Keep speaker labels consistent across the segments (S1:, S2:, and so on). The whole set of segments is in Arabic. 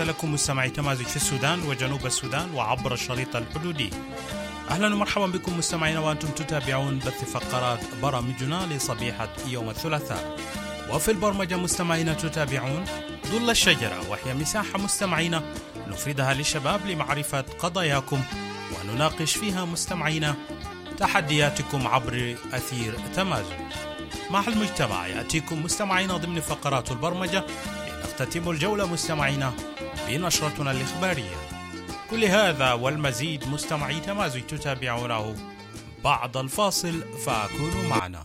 S1: لكم مستمعي تمازج في السودان وجنوب السودان وعبر الشريط الحدودي. أهلا ومرحبا بكم مستمعينا وأنتم تتابعون بث فقرات برامجنا لصبيحة يوم الثلاثاء. وفي البرمجة مستمعينا تتابعون ظل الشجرة، وهي مساحة مستمعينا نفردها للشباب لمعرفة قضاياكم ونناقش فيها مستمعينا تحدياتكم عبر أثير تمازج. مع المجتمع يأتيكم مستمعينا ضمن فقرات البرمجة لنختتم الجولة مستمعينا بنشرتنا الإخبارية. كل هذا والمزيد مستمعي تمازج تتابعونه بعد الفاصل، فكونوا معنا.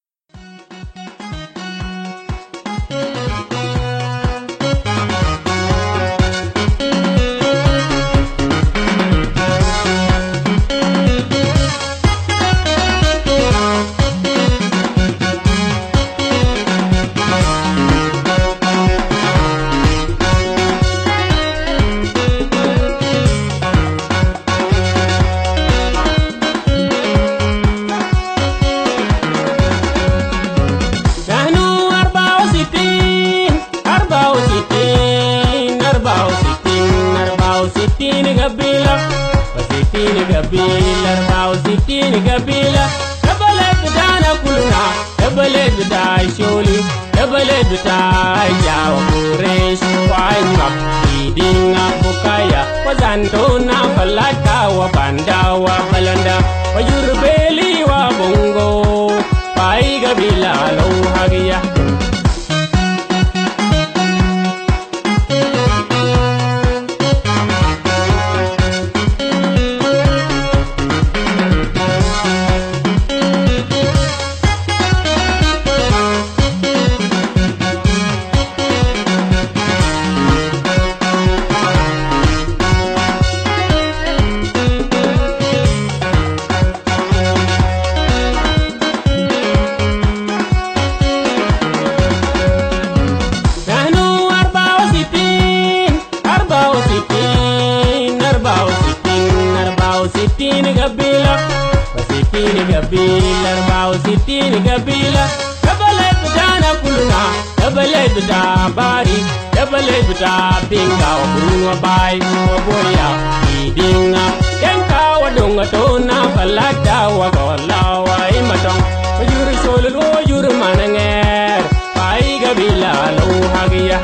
S2: قبيلة دبلت بدانا كلنا، دبلت بداي شولي، دبلت بداي جاو قريش وعينك إيدينا بكايا وزانتونا فلاتا وباندا وبلندا ويربيلي وبونغو باي قبيلة لو هاقيا. قبيلة دبلت بدانا كلنا، دبلت بدا باري، دبلت بدا بينغا وبرون وباي وبويا إيدينا كنكا ودونغا تونا فلاتا وغولا وإيمتون وجور شولل وجور منغير باي قبيلة لو هاقيا.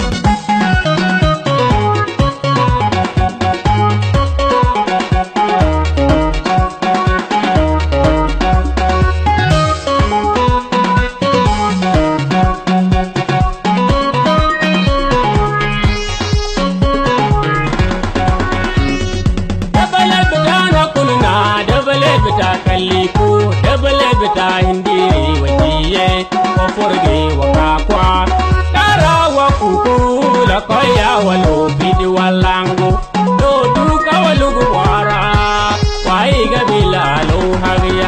S2: دبلت بتا هندي وجيه وفرقي وكاكوا ترى وكوكو لكويا ولو بيدي والانغو لو دوكا ولو غوارا واي قبيلة لو هاقيا.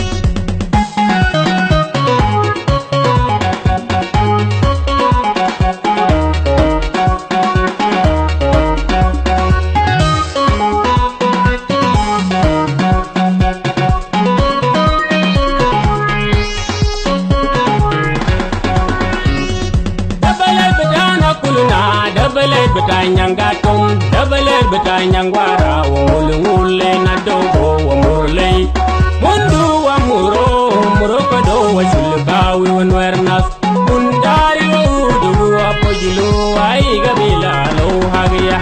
S2: Nyangatum double beta nyangwara wulule na dogo wa murle mundu wa muro muroko do wa silbawi wanwernas undari wudu wa pojulu ai gabila lo hagiya.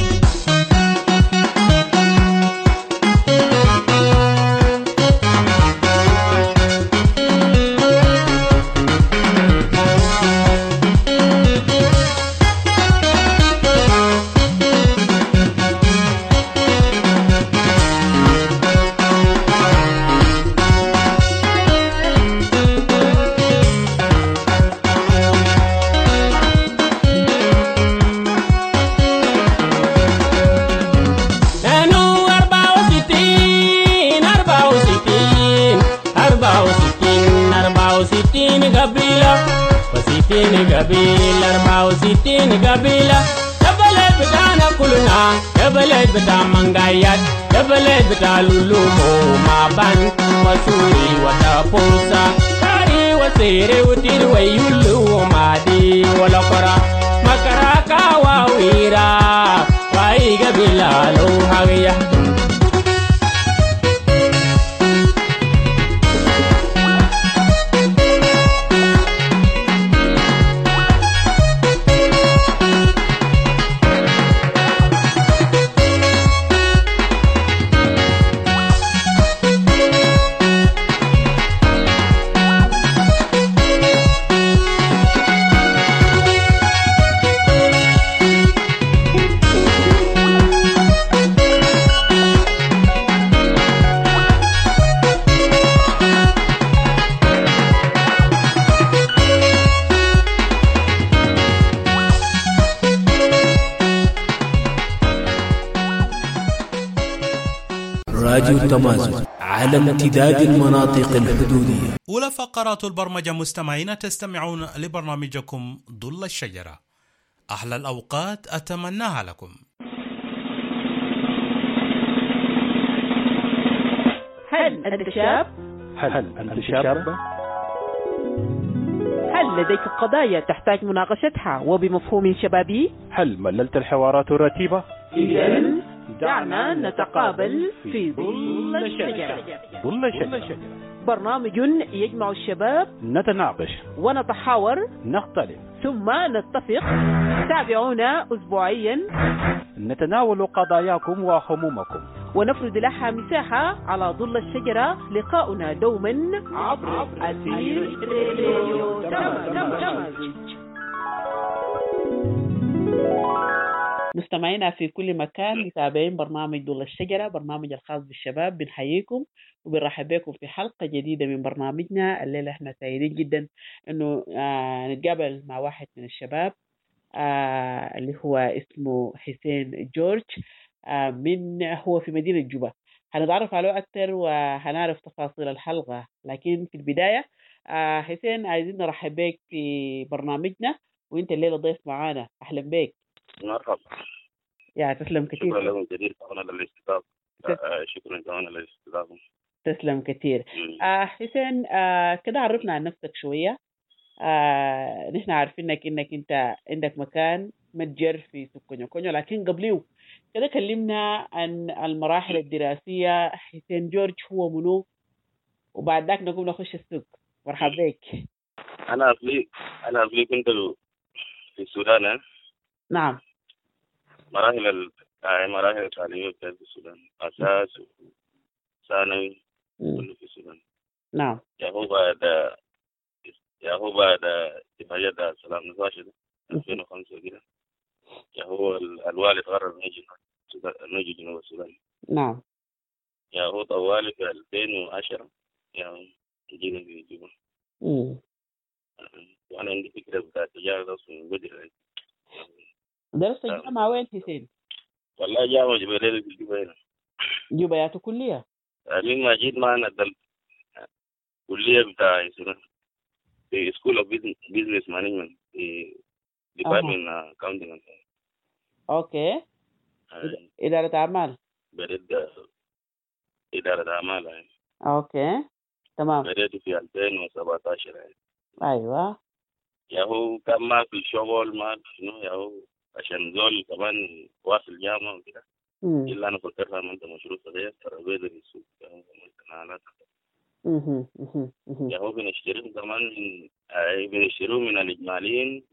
S2: قبيلة دبلت بدانا كلنا، دبلت بدا منغايات، دبلت بدا لولومو ما بان وسوري وتابوسا كاري وسيري وتير ويولو مادي ولقرا مكراكا وويرا قبيلة لو حقيا
S3: راديو التمازن على امتداد المناطق الحدودية.
S1: أولى فقرات البرمجة مستمعين، تستمعون لبرنامجكم ظل الشجرة. أحلى الأوقات أتمناها لكم.
S4: هل أنت شاب؟
S5: هل أنت شاب؟
S4: هل لديك قضايا تحتاج مناقشتها وبمفهوم شبابي؟
S5: هل مللت الحوارات الرتيبة؟
S4: إذن دعنا نتقابل في ظل الشجرة.
S5: ظل الشجرة
S4: برنامج يجمع الشباب،
S5: نتناقش
S4: ونتحاور،
S5: نختلف
S4: ثم نتفق. تابعونا أسبوعيا،
S5: نتناول قضاياكم وهمومكم
S4: ونفرد لها مساحة على ظل الشجرة. لقاؤنا دوما عبر أثير راديو تمازج. مستمعينا في كل مكان، متابعين برنامج ظل الشجرة، برنامج الخاص بالشباب، بنحييكم وبنرحب بكم في حلقة جديدة من برنامجنا. الليلة احنا سعيدين جدا انه نتقابل مع واحد من الشباب اللي هو اسمه حسين جورج، هو في مدينة جوبا. هنتعرف عليه أكثر وهنعرف تفاصيل الحلقة، لكن في البداية حسين عايزين نرحب بك في برنامجنا، وانت الليلة ضيف معانا. أهلا بك.
S6: مرحبا.
S4: يا تسلم كثير.
S6: شكرا لكم كثير على الاستضافة. شكرا كمان على الاستضافة.
S4: تسلم كثير. حسين، كده عرفنا عن نفسك شوية. نحن عارفينك انك انت عندك مكان متجر في سوق كونيو، لكن قبليه كده كلمنا عن المراحل الدراسية. حسين جورج هو منو؟ وبعد ذاك نقوم نخش السوق. مرحبا بك.
S6: أنا أفلي كنت في السودان.
S4: نعم.
S6: مراحل التعليمية في السودان، أساس ثانوي كله في السودان.
S4: نعم.
S6: هو بعد اتفاقية دار السلام نزاشة 2005 كده. هو الوالد قرر نجي جنوب السودان.
S4: نعم.
S6: هو طوالي في 2010 جينا في جوبا. وأنا عندي فكرة بتاعت التجارة أصلا بدري.
S4: درست الجامعة وين حسين؟
S6: والله جامعة جبالية في جوبا هنا.
S4: جوبا يا كلية؟
S6: لما جيت معنا كلية بتاع في سكول اوف بيزنس مانجمنت في ديبارتمنت اكاونتنج.
S4: اوكي. إدارة أعمال.
S6: بدأت إدارة أعمال يعني.
S4: اوكي تمام.
S6: بدأت في 2017 يعني.
S4: ايوه.
S6: هو كان ما في شغل، ما شنو هو عشان زول كمان واصل جامعة وكده. إلا أنا فكرت عملت مشروع صغير ترابيزة في السوق ممكن هو بنشتريه كمان بنشتريه من الإجماليين.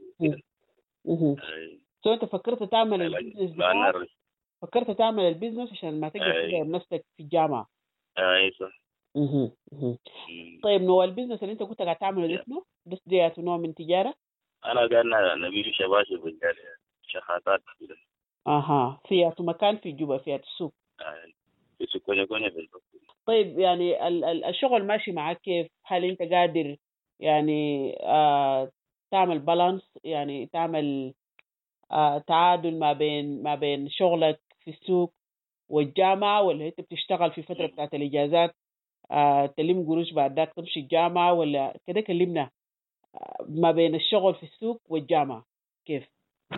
S4: سو أنت فكرت تعمل البيزنس بتاعك؟ فكرت تعمل البيزنس عشان ما تقدر تدعم نفسك في الجامعة.
S6: أي صح.
S4: طيب نوع البيزنس اللي أنت كنت قاعد تعمله ده اسمه؟ بس ديت نوع من تجارة؟
S6: أنا قاعد نبيع شباشب بالجاري شحاتات كده.
S4: فيها مكان في جوبا، فيها السوق.
S6: في سوق كونيا بالضبط.
S4: طيب يعني الشغل ماشي معك كيف؟ هل أنت قادر يعني تعمل بالانس، يعني تعمل تعادل ما بين شغلك في السوق والجامعة، ولا أنت بتشتغل في فترة بتاعت الإجازات تلم قروش بعد ذاك تمشي الجامعة، ولا كده؟ كلمنا ما بين الشغل في السوق والجامعة كيف؟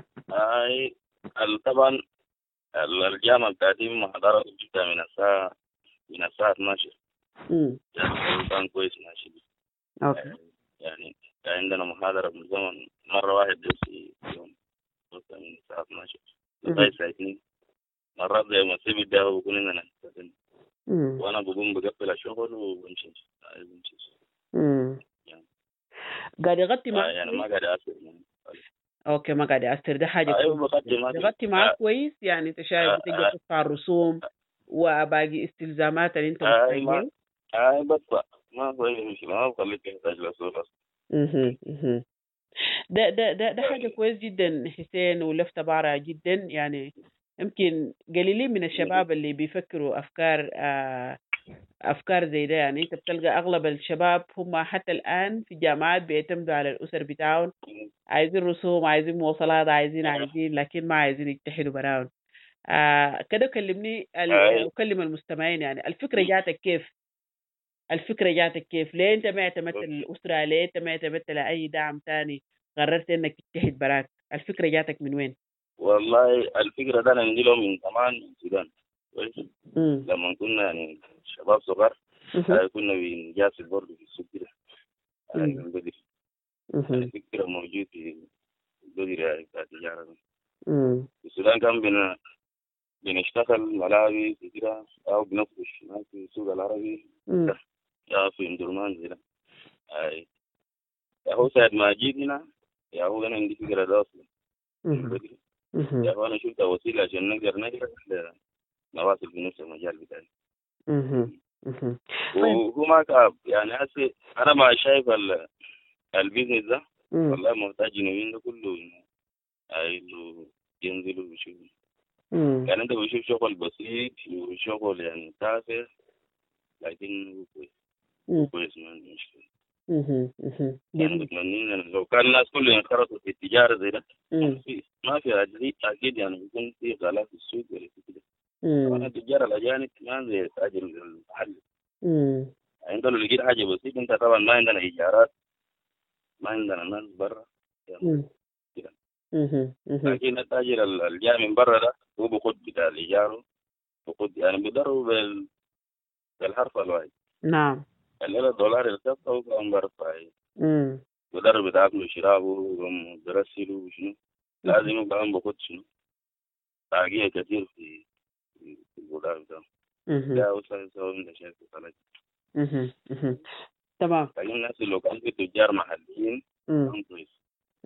S6: طبعا الجامعة بتاعتي محاضرة بتبدأ من الساعة 12. يعني كان كويس ماشي.
S4: اوكي.
S6: يعني عندنا محاضرة من زمن مرة واحد في يوم من الساعة 12 لغاية الساعة 2. مرات زي ما سيب ده بكون إننا وأنا بقوم بقفل الشغل وبمشي. يعني
S4: قاعد يغطي معك
S6: يعني ما قاعد أأثر.
S4: اوكي، ما قاعد يأثر، ده حاجة بغطي معك كويس. يعني انت شايف بتقدر تدفع الرسوم وباقي استلزامات اللي انت محتاجها.
S6: بدفع، ما هو أي مشكلة، ما بخليك تحتاج لسوق أصلا.
S4: ده حاجة كويس جدا حسين، ولفتة بارعة جدا. يعني يمكن قليلين من الشباب اللي بيفكروا أفكار زي ده. يعني أنت بتلقى أغلب الشباب هم حتى الآن في الجامعات بيعتمدوا على الأسر بتاعهم، عايزين رسوم، عايزين مواصلات، عايزين، لكن ما عايزين يتحدوا براهم. كده كلمني وكلم المستمعين. يعني الفكرة جاتك كيف؟ ليه أنت ما اعتمدت الأسرة؟ ليه أنت ما اعتمدت لأي دعم تاني؟ قررت إنك تجتهد براك. الفكرة جاتك من وين؟
S6: والله الفكرة ده أنا نجيله من زمان من السودان. لما كنا يعني شباب صغار كنا بنجاسل برضه في السوق كده من بدري. الفكرة موجود في بدري يعني بتاع التجارة. في السودان كان بنشتغل ملاعب كده أو بنفرش في السوق العربي يا في اندرمان كده. يا هو ساعة ما جيت هنا يا هو أنا عندي فكرة ده أصلا من بدري. يا هو أنا شفت وسيلة عشان نقدر نواصل في نفس المجال بتاعي. وهو ما كعب يعني هسه أنا ما شايف البيزنس ده والله محتاج إنه كله إنه ينزلوا ويشوفوا. يعني أنت بتشوف شغل بسيط وشغل يعني تافه، لكن كويس ما عندي مشكلة. يعني بتمنى إن لو كان الناس كلهم ينخرطوا في التجارة زي ده ما في أكيد يعني بيكون في غلاء في السوق ولا كده. طبعا التجار الأجانب ما زي التاجر المحلي. أنت لو لقيت حاجة بسيطة أنت طبعا ما عندنا إيجارات، ما عندنا ناس برا كده. لكن التاجر الجاي من برا ده هو بياخد بتاع الإيجار، بياخد يعني بيضرب بالحرف الواحد.
S4: نعم.
S6: الليلة $1 الكفة هو كان برفع. بيضرب بتاع أكله وشرابه وبرسله وشنو. لازم يبقى بياخد شنو تاجية كثير في البلاد ده. لا وصل من الشيء خلاص.
S4: تمام.
S6: لكن الناس لو كان في تجار محليين كويس.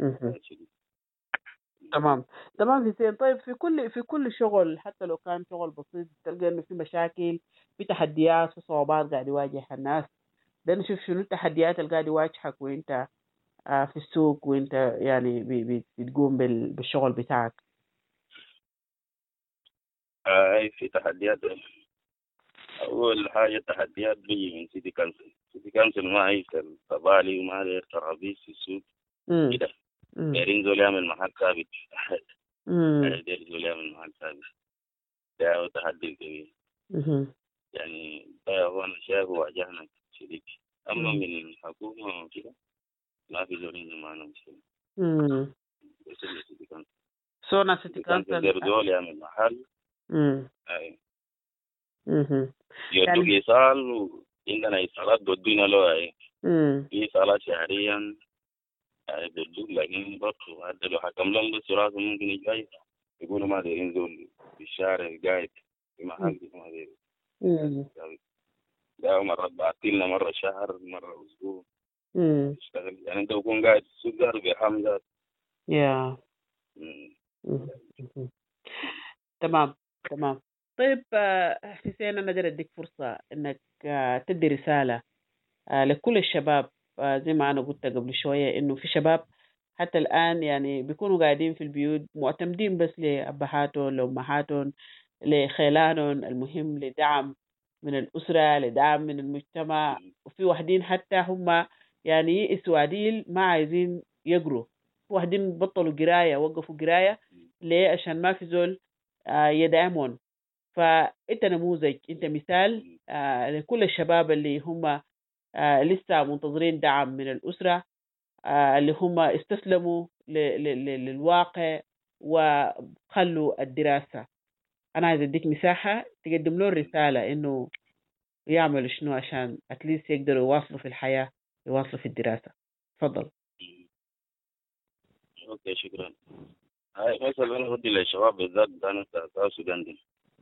S4: تمام حسين. طيب في كل شغل حتى لو كان شغل بسيط تلقى انه في مشاكل، في تحديات، في صعوبات قاعد يواجه الناس. ده نشوف شنو التحديات اللي قاعد يواجهك وانت في السوق وانت يعني بتقوم بالشغل بتاعك.
S6: في تحديات. أول حاجة التحديات بيجي من سيتي كانسل ما عايز الطبالي وما عايز ترابيز في السوق كده. دايرين زول يعمل محل ثابت. دايرين زول يعمل محل ثابت. ده هو تحدي كبير. يعني ده هو أنا شايف واجهنا شديد. أما من الحكومة وكده ما في زولين معنا مشكلة. بس سيتي كانسل.
S4: سونا سيتي كانسل
S6: زول يعمل محل. يدوك إيصال وعندنا إيصالات بدونا له في إيصالات شهريا بدوك، لكن برضو هذا لو حكم لهم بس راسه ممكن يجي يقولوا ما دايرين زول في الشارع قاعد في محل ما دايرين. ده مرة بعطينا مرة شهر مرة أسبوع يشتغل. يعني أنت تكون قاعد في السوق ده بحمزة.
S4: تمام. طيب حسين، أنا أقدر أديك فرصة إنك تدي رسالة لكل الشباب. زي ما أنا قلت قبل شوية إنه في شباب حتى الآن يعني بيكونوا قاعدين في البيوت معتمدين بس لأبهاتهم لأمهاتهم لخيلانهم، المهم لدعم من الأسرة، لدعم من المجتمع. وفي واحدين حتى هم يعني يئسوا عديل ما عايزين يقروا، واحدين بطلوا قراية، وقفوا قراية ليه؟ عشان ما في زول يدعمون. فأنت نموذج، أنت مثال لكل الشباب اللي هم لسه منتظرين دعم من الأسرة، اللي هم استسلموا للواقع وخلوا الدراسة. أنا عايز أديك مساحة تقدم له الرسالة إنه يعملوا شنو عشان أتليس يقدروا يواصلوا في الحياة، يواصلوا في الدراسة. تفضل.
S6: أوكي شكرا. مثلا أنا بدي للشباب بالذات أنا بتاع السودان دي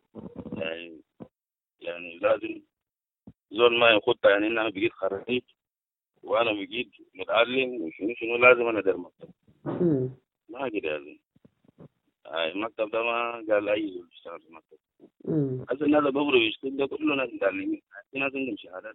S6: يعني لازم زول ما يخطها، يعني أنا بقيت خريج وأنا بقيت متعلم وشنو لازم أنا أدير مكتب. ما كده لازم. المكتب ده ما قال أي زول يشتغل في المكتب. هذا الناس بقولوا يشتغل ده كله ناس متعلمين، في ناس عندهم شهادات.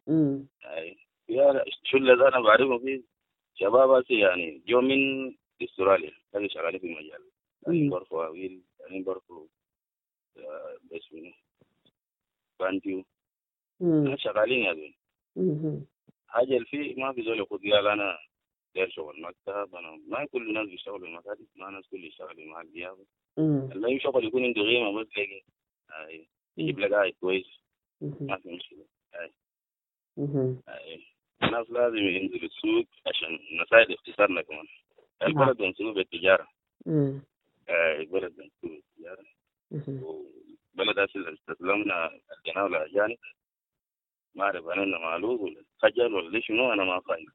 S6: يا شلة ده أنا بعرفهم في شباب يعني جو من استراليا كانوا شغالين في المجال، يعني برفو أويل، يعني برفو بس منه بانتيو شغالين هذول. حاجة الفي ما في زول يقول قال أنا داير شغل مكتب. أنا ما كل الناس بيشتغلوا في المكاتب، ما ناس كل يشتغلوا مع الديابة. المهم شغل يكون عنده قيمة، بس لقي يجيب لك قاعد كويس ما في مشكلة. الناس لازم ينزلوا السوق عشان نساعد اقتصادنا كمان. البلد منسوب بالتجارة. البلد منسوب بالتجارة. وبلد استسلمنا الجناة والأجانب، ما أعرف أنا معلوم ولا خجل ولا شنو، أنا ما فاهم.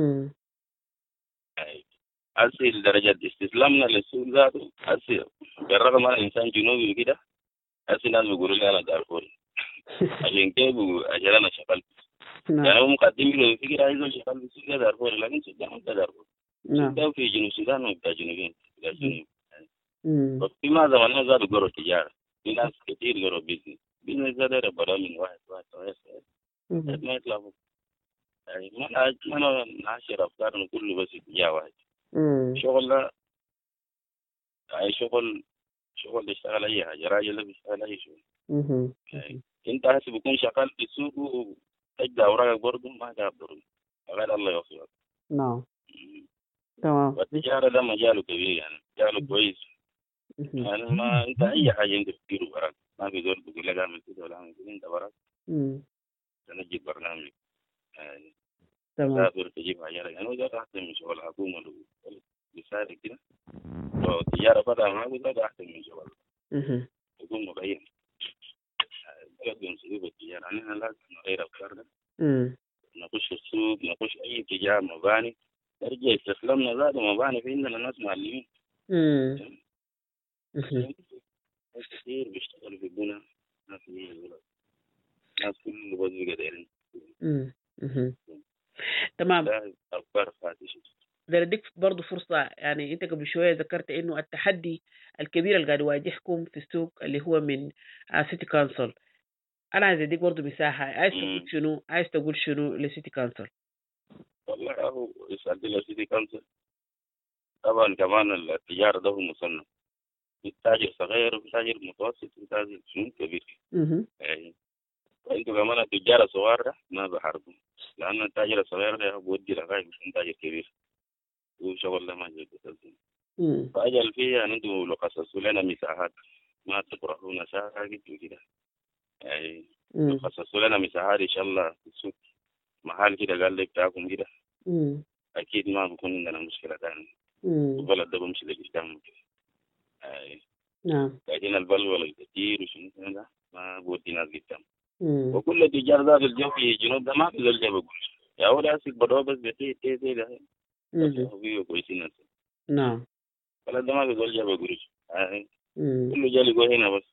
S6: أصل درجة استسلامنا للسوق ذاته أصل بالرغم أنا إنسان جنوبي وكده، أصل الناس بيقولوا لي أنا دارفوري عشان كيف عشان أنا شغلت. يعني هو مقدم له فكرة عايز يشتغل في السوق دارفوري، لكن السودان ما دارفوري. السودان في جنوب السودان وبتاع جنوبين بتاع جنوب. وفي ما زمان زادوا قروا تجارة، في ناس كتير قروا بيزنس زادوا برامج واحد ما يطلعوا. يعني ما نعشر أفكارنا كله بس اتجاه واحد. شغل أي شغل يشتغل أي حاجة، راجل بيشتغل أي شغل. أنت هسه بكون شغال في السوق وتجد أوراقك برضه ما تقدر غير الله يوفقك.
S4: نعم تمام.
S6: والتجارة ده مجاله كبير، يعني مجاله كويس. يعني ما أنت أي حاجة أنت بتديره براك، ما في زول بيقول لك أعمل كده ولا أعمل كده، أنت براك تنجد برنامج. يعني تسافر تجيب حاجة، يعني هو ده أحسن من شغل حكومة بيساعد كده. والتجارة بدأ ما أقول ده أحسن من شغل يكون مبين. بلد منسوب التجارة، يعني أنا لازم نغير أفكارنا. نخش السوق، نخش أي تجارة مباني، نرجع استسلمنا زاد مباني، في عندنا ناس معلمين. ناس كثير بيشتغلوا في البناء، ناس كله بس بقدرين.
S4: تمام.
S6: أفكار فاتشة.
S4: ده اديك برضه فرصة. يعني انت قبل شوية ذكرت انه التحدي الكبير اللي قاعد يواجهكم في السوق اللي هو من سيتي كونسل. انا عايز اديك برضه مساحة، عايز تقول شنو لسيتي كونسل؟
S6: والله هو يسأل لسيتي كونسل. طبعا كمان التجارة ده هو مصنف، في تاجر صغير وفي تاجر متوسط وفي تاجر كبير. وانتوا كمان التجارة صغار ما بحاربوا، لأن التاجر الصغير ده بودي لغاية مش تاجر كبير وشغل ده ما جاي بتسلسل. فأجل فيه يعني انتوا لو خصصوا لنا مساحات ما تطرحونا ساكت وكده، يعني لو خصصوا لنا مساحات إن شاء الله في السوق محل كده قال لك بتاعكم كده، أكيد ما بكون عندنا مشكلة تانية. البلد ده بمشي لقدام كده.
S4: نعم.
S6: لكن البلوى الكثير وشنو ده ما بودي ناس قدام. وكل التجار ذات الجو في الجنوب ده ما في زول جاب قرش، يا هو ده بدو بس بتي ده هو كويسين.
S4: نعم.
S6: البلد ده ما في زول جاب قرش، كله جالي جو هنا بس.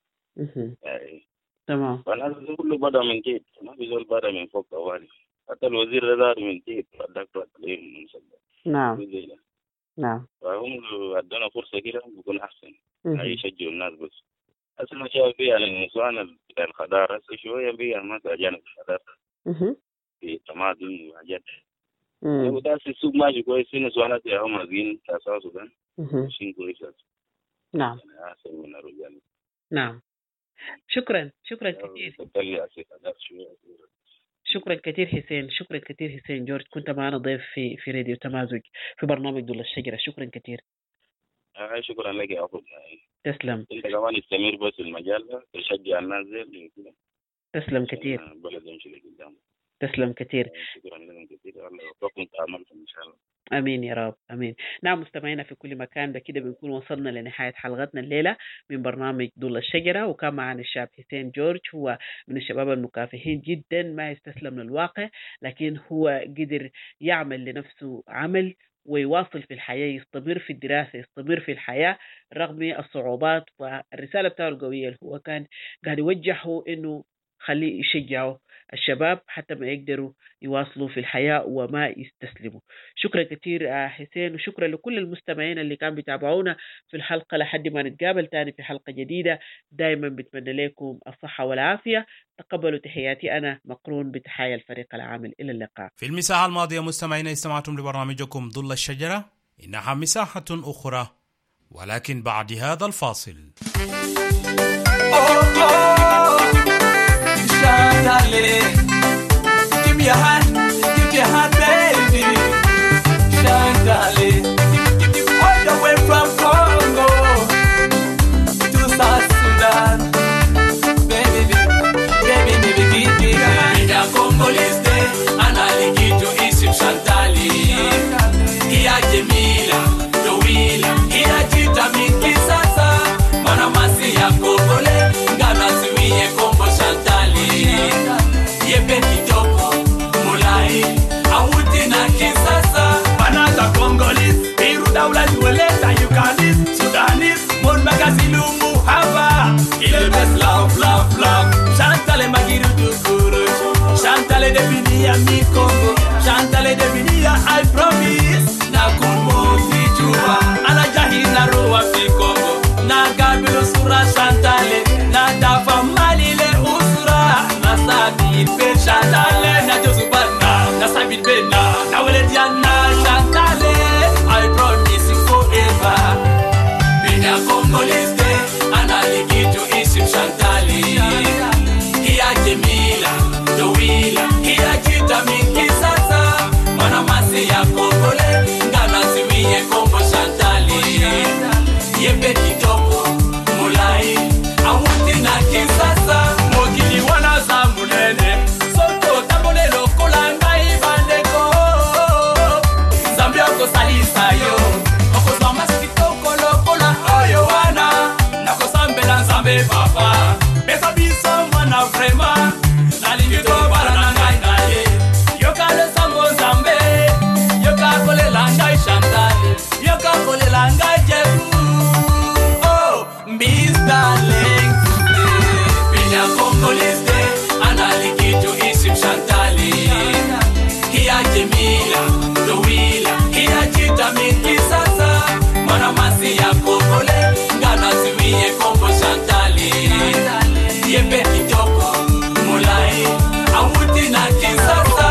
S4: تمام.
S6: فالناس كله بدا من تيت، ما في زول بدا من فوق طوالي. حتى الوزير ده من تيت الدكتور عليه مصدق.
S4: نعم.
S6: فهم ادونا فرصه كده بكون احسن، يشجعوا الناس بس. أصلا شايف فيها النسوان الخضار شوية فيها ما أجانب الخضار في طماطم وحاجات. وده السوق ماشي كويس، في نسوانات يا هم مازين تاسع السودان ماشيين كويس.
S4: نعم.
S6: أحسن من الرجال.
S4: نعم. شكرا كثير. شكرا كثير حسين جورج، كنت معنا ضيف في راديو تمازج في برنامج دول الشجرة. شكرا كثير.
S6: شكرا لك يا أخو.
S4: تسلم.
S6: انت كمان استمر بس المجال ده، تشجع الناس زي كده.
S4: تسلم كثير.
S6: البلد يمشي لقدام.
S4: تسلم كثير.
S6: شكرا لكم كثير، الله يوفقكم تعاملكم ان شاء الله.
S4: امين يا رب، امين. نعم مستمعينا في كل مكان، بكده بنكون وصلنا لنهايه حلقتنا الليله من برنامج ضل الشجره، وكان معنا الشاب حسين جورج، هو من الشباب المكافحين جدا، ما يستسلم للواقع، لكن هو قدر يعمل لنفسه عمل ويواصل في الحياة، يستمر في الدراسة، يستمر في الحياة رغم الصعوبات. والرسالة بتاعه القوية اللي هو كان قاعد يوجهه إنه خليه يشجعوا الشباب حتى ما يقدروا يواصلوا في الحياة وما يستسلموا. شكرا كثير حسين، وشكرا لكل المستمعين اللي كانوا بيتابعونا في الحلقة. لحد ما نتقابل تاني في حلقة جديدة، دائما بتمنى لكم الصحة والعافية. تقبلوا تحياتي أنا مقرون بتحايا الفريق العامل. إلى اللقاء.
S1: في المساحة الماضية مستمعينا استمعتم لبرنامجكم ظل الشجرة، إنها مساحة أخرى ولكن بعد هذا الفاصل.
S7: Give me a hand, baby. Shantale, all the way from Congo to South Sudan. Baby, give me a hand. In the Congolese day, analiki to isim Shantale. Iya Jemila, Dowila, iya Jita mingi sasa. Mana masi ya Kongole, ngana siwiye Kongo Shantale. Yepe kitoko, mulai, awuti na kisasa. Banata Congolese, Peru daula jueleta, Ugandese, Sudanese, mon magazilu muhaba. Il est best love, love, love. Shantale magiru dukuru, Shantale defini ya mi Congo, Shantale defini ya I promise. Na kumo vijua, anajahi na roa fi Congo. Na gabilo sura Shantale, na dafa malile usura. Na sabit pe Shantale, na josubana, na sabit pe na wele diana Shantale. I promise you forever. Bina Congolese day, analiki to isim Shantale. Hiya Jemila, Dowila, hiya Jita mingi sasa. Mana masi ya Kongole, ngana siwiye Kongo Shantale. Yepe kitoko, mulai, awuti na kisasa. Mogili wana zamunene, soto tabole lokola ngai bandeko. Zambia ko salisa yo, oko zama sikitoko lokola oyo wana. Nako sambe na zambe papa, besa biso mwana vrema. Nalimito para na ngai naye, yoka le sambo zambe. Yoka kole langai Shantale, yoka kole langai Jebu. Oh, Mr. Link today, Bina Congolese day, analiki to isim Shantale. Hiya Jemila, Dowila, hiya Jita mingi sasa. Mana masi ya Kongole, ngana siwiye Kongo Shantale. Yepe kitoko, mulai, awuti na kisasa.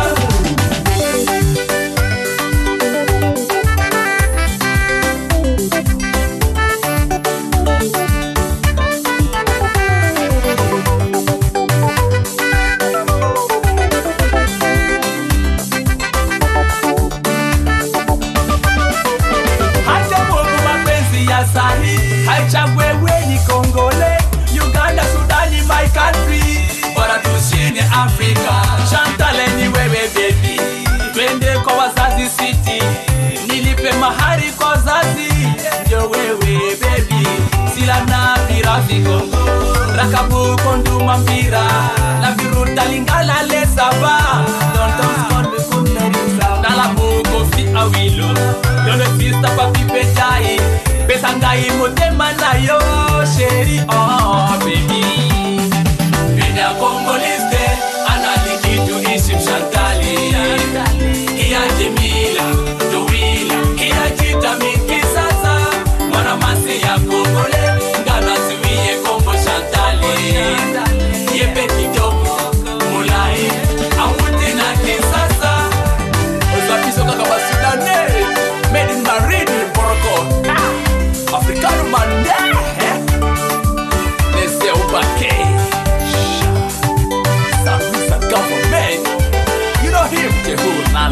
S7: Hacha Mungu mapenzi ya sahi, haichagwewe ni Kongole, Uganda, Sudani, my country, bora tushine Afrika. Shantale ni wewe baby, twende kwa wazazi city, nilipe mahari kwa wazazi, ndio wewe baby. Sila na virafi Kongo, rakabu konduma mpira, na viruta lingala le saba. Don't score me kunderisa, na la buko fi awilo, yone fista papi pechai, pesa ngai motema na yo sheri, oh baby. Bina Congolese day, analiki to isim Shantale. Hiya Jemila, Dowila, hiya Jita mingi sasa. Mana masi ya Kongole, ngana siwiye Kongo Shantale. Yepe kitoko, mulai, awuti na kisasa. Ozakiso kaka wa Sudane, made in Marine, Morocco. Africano Mande, Nese Ubake. Samisa government, you know him, Jehu, na.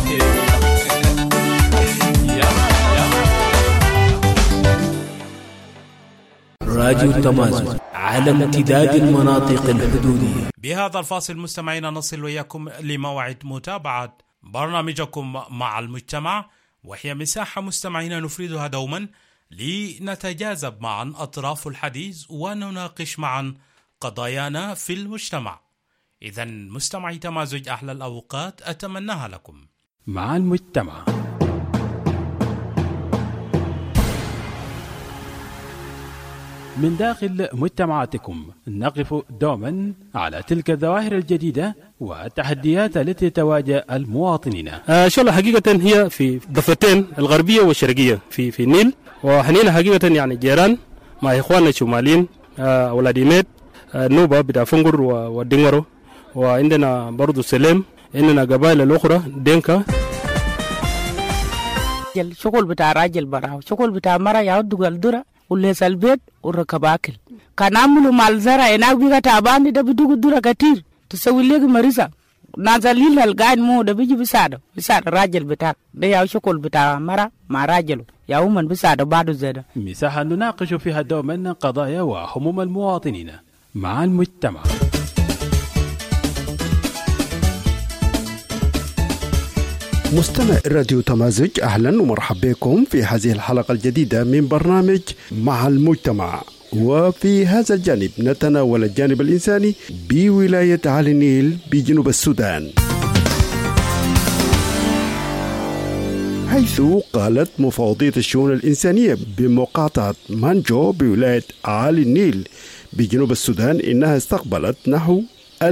S3: راديو التمازن على امتداد المناطق الحدودية.
S1: بهذا الفاصل مستمعينا نصل وياكم لموعد متابعة برنامجكم مع المجتمع، وهي مساحة مستمعينا نفردها دوما لنتجاذب معا أطراف الحديث ونناقش معا قضايانا في المجتمع. إذن مستمعي تمازج أحلى الأوقات أتمناها لكم
S5: مع المجتمع.
S3: من داخل مجتمعاتكم نقف دوما على تلك الظواهر الجديدة والتحديات التي تواجه المواطنين.
S8: شغلة حقيقة هي في ضفتين الغربية والشرقية في النيل، وحنينا حقيقة يعني جيران مع إخواننا الشماليين أولاد إيميت نوبة بتاع فنجر والدنغرو، وعندنا برضو سليم، عندنا قبائل الأخرى دينكا.
S9: شغل بتاع راجل براو، شغل بتاع مرة يعود الدرة وليس البيت وركب أكل. كان عملوا مع الزرع هناك بيجا تعبان ده بدوق الدرة كتير تسوي لك مريضة نازلين القاعد مو ده بيجي بيساعد الراجل بتاعك ده يا شغل بتاع مرة مع راجله يا ومن بيساعد بعض زيادة.
S3: مساحة نناقش فيها دوما قضايا وهموم المواطنين مع المجتمع.
S10: مستمع راديو تمازج، أهلا ومرحبا بكم في هذه الحلقة الجديدة من برنامج مع المجتمع. وفي هذا الجانب نتناول الجانب الإنساني بولاية علي النيل بجنوب السودان، حيث قالت مفوضية الشؤون الإنسانية بمقاطعة مانجو بولاية علي النيل بجنوب السودان إنها استقبلت نحو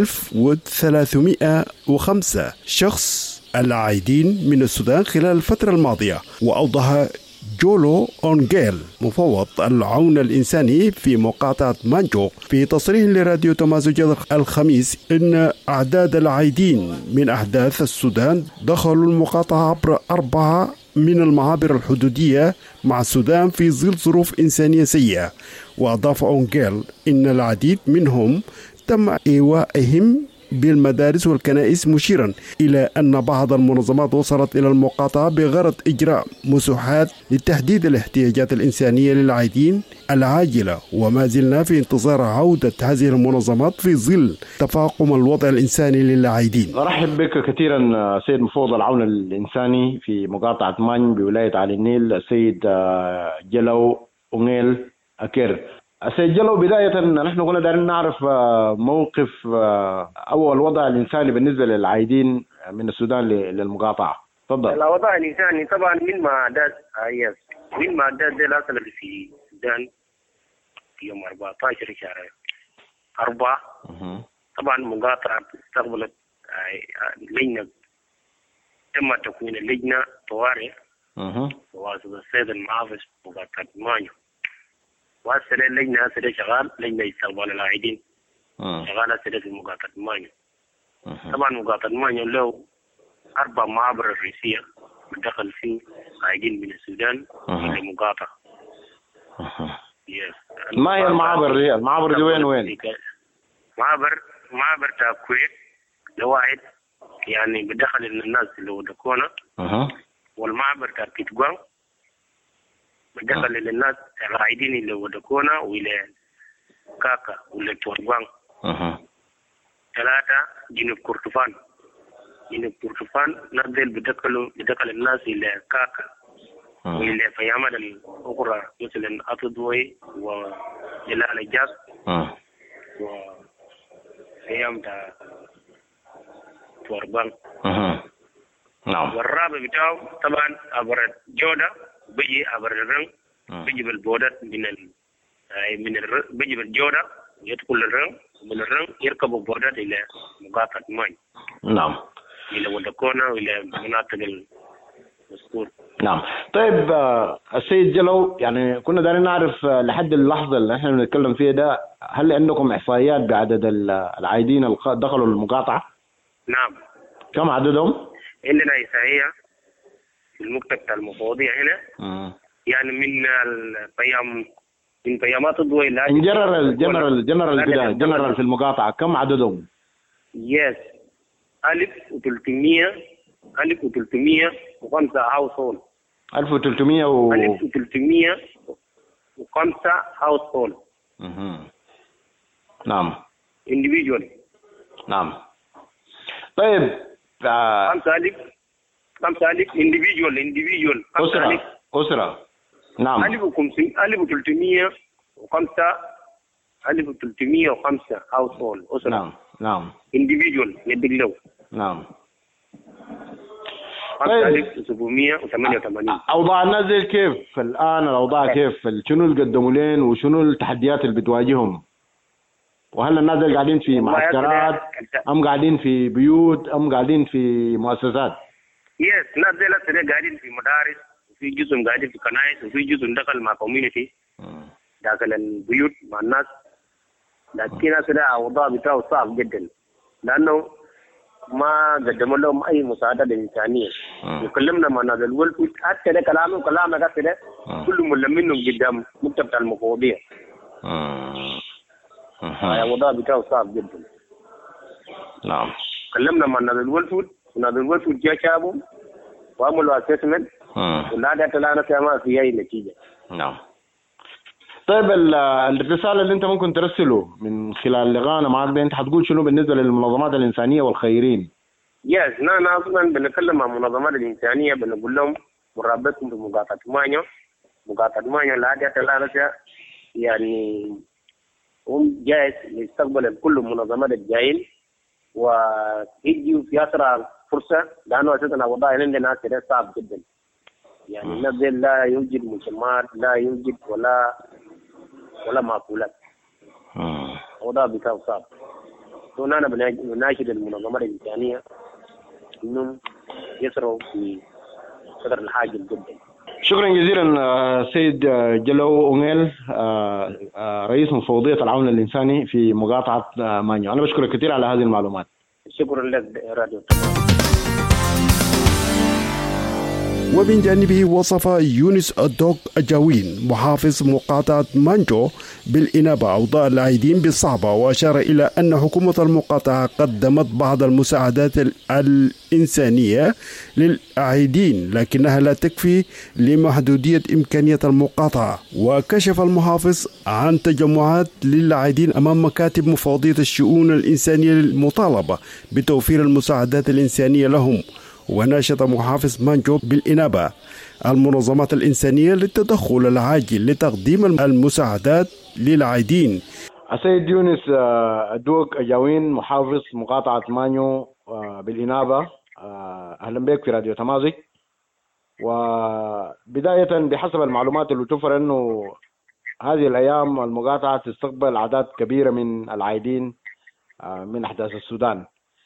S10: 1305 شخص العائدين من السودان خلال الفترة الماضية. وأوضح جولو أونجيل مفوض العون الإنساني في مقاطعة مانجو في تصريح لراديو تمازج الخميس إن أعداد العائدين من أحداث السودان دخلوا المقاطعة عبر 4 من المعابر الحدودية مع السودان في ظل ظروف إنسانية سيئة. وأضاف أونجيل إن العديد منهم تم إيوائهم بالمدارس والكنائس، مشيرا إلى أن بعض المنظمات وصلت إلى المقاطعة بغرض إجراء مساحات لتحديد الاحتياجات الإنسانية للعائدين العاجلة. وما زلنا في انتظار عودة هذه المنظمات في ظل تفاقم الوضع الإنساني للعائدين.
S11: أرحب بك كثيرا سيد مفوض العون الإنساني في مقاطعة مان بولاية علي النيل السيد جلو أونيل أكير. السيد جلو، بداية نحن كنا دارين نعرف موقف أو الوضع الإنساني بالنسبة للعائدين من السودان للمقاطعة. تفضل.
S12: الوضع الإنساني طبعا من معدات دي الأصل في السودان في يوم 14 شهر 4 طبعا مقاطعة استقبلت لجنة، تم تكوين اللجنة طوارئ بواسطة السيد المحافظ مقاطعة مانيو. وهسه اللجنة هسه شغال لجنة استقبال العائدين شغالة هسه في مقاطعة مانيو. طبعا مقاطعة مانيو له 4 معابر رئيسية بدخل فيه عائدين من السودان إلى مقاطعة.
S11: ما هي المعابر دي؟ المعابر دي وين؟
S12: معابر تاع كويت لواحد يعني بدخل الناس اللي ودكونا، والمعبر تاع كيتغوان بدخل للناس العائدين اللي ودكونا والى كاكا والى تورغوان. 3 جنوب كردفان نزل بدخل الناس الى كاكا والى فيامد الاخرى مثل اطدوي وجلال الجاز وفيام تاع تورغوان.
S11: نعم.
S12: والرابع بتاعه طبعا عبر جودة بيجي عبر الرنگ بيجي بالبودات بيجي بالجودة يدخل الرنگ، من الرنگ يركبوا بودات إلى مقاطعة ماي.
S11: نعم.
S12: إلى ودكونا وإلى مناطق المذكور.
S11: نعم. طيب السيد جلو، يعني كنا دارين نعرف لحد اللحظة اللي احنا بنتكلم فيها ده، هل عندكم إحصائيات بعدد العائدين اللي دخلوا المقاطعة؟
S12: نعم.
S11: كم عددهم؟
S12: عندنا إحصائية في المكتب المفوضية هنا. يعني من بيامات الدول جنرال في المقاطعة كم عددهم؟ يس 1305 هاوسول. 1305 هاوسول.
S11: نعم.
S12: individual.
S11: نعم. طيب
S12: 5,000 individual
S11: أسرة. نعم.
S12: 1305 household أسرة.
S11: نعم.
S12: individual يدلو.
S11: نعم.
S12: 5788.
S11: اوضاع الناس دي كيف الان؟ الاوضاع كيف؟ شنو اللي قدموا لين وشنو التحديات اللي بتواجههم؟ وهل الناس دي قاعدين في معسكرات ام قاعدين في بيوت ام قاعدين في مؤسسات؟
S12: يس، الناس دي قاعدين في مدارس، وفي جزء قاعدين في كنائس، وفي جزء دخل مع كوميونتي داخل البيوت مع الناس. لكن هذا اوضاع بتاعه صعب جدا لانه ما قدموا لهم اي مساعده انسانيه. يكلمنا مع ناس الولد حتى ده كلامك كده كلهم ملمينهم قدام مكتب المفوضيه. الوضع بتاعه صعب جدا.
S11: نعم.
S12: كلمنا مع ناس الولد جاء شابهم وعملوا اسسمنت ولا ده طلعنا كما في اي نتيجه.
S11: نعم. طيب الرساله اللي انت ممكن ترسله من خلال لقاءنا معك ده، انت حتقول شنو بالنسبه للمنظمات الانسانيه والخيرين؟
S12: يس، نحن اصلا بنتكلم مع المنظمات الانسانيه، بنقول لهم مرابطكم في مقاطعه مانيو لا ده طلعنا يعني هم جاهز لاستقبال كل المنظمات الجايين ويجوا في اسرع فرصه، لانه اساسا وضعنا عندنا كده صعب جدا. يعني الناس لا يوجد مجتمعات، لا يوجد ولا مأكولات. وضع بتاعه صعب. فنحن بناشد المنظمات الإنسانية إنهم يسروا في قدر الحاجة جدا.
S11: شكرا جزيلا سيد جلو أونيل، رئيس مفوضية العون الإنساني في مقاطعة مانيو. أنا بشكرك كثير على هذه المعلومات.
S12: شكرا لك راديو.
S10: ومن جانبه وصف يونس الدوق أجاوين محافظ مقاطعة مانجو بالإنابة أوضاع العايدين بالصعبة، وأشار إلى أن حكومة المقاطعة قدمت بعض المساعدات الإنسانية للعايدين لكنها لا تكفي لمحدودية إمكانية المقاطعة. وكشف المحافظ عن تجمعات للعايدين أمام مكاتب مفوضية الشؤون الإنسانية للمطالبة بتوفير المساعدات الإنسانية لهم. وناشد محافظ مانجو بالإنابة المنظمات الإنسانية للتدخل العاجل لتقديم المساعدات للعايدين.
S11: السيد يونس الدوق أجاوين محافظ مقاطعة مانيو بالإنابة، أهلا بك في راديو تمازج. وبداية بحسب المعلومات اللي توفر أنه هذه الأيام المقاطعة تستقبل أعداد كبيرة من العايدين من أحداث السودان.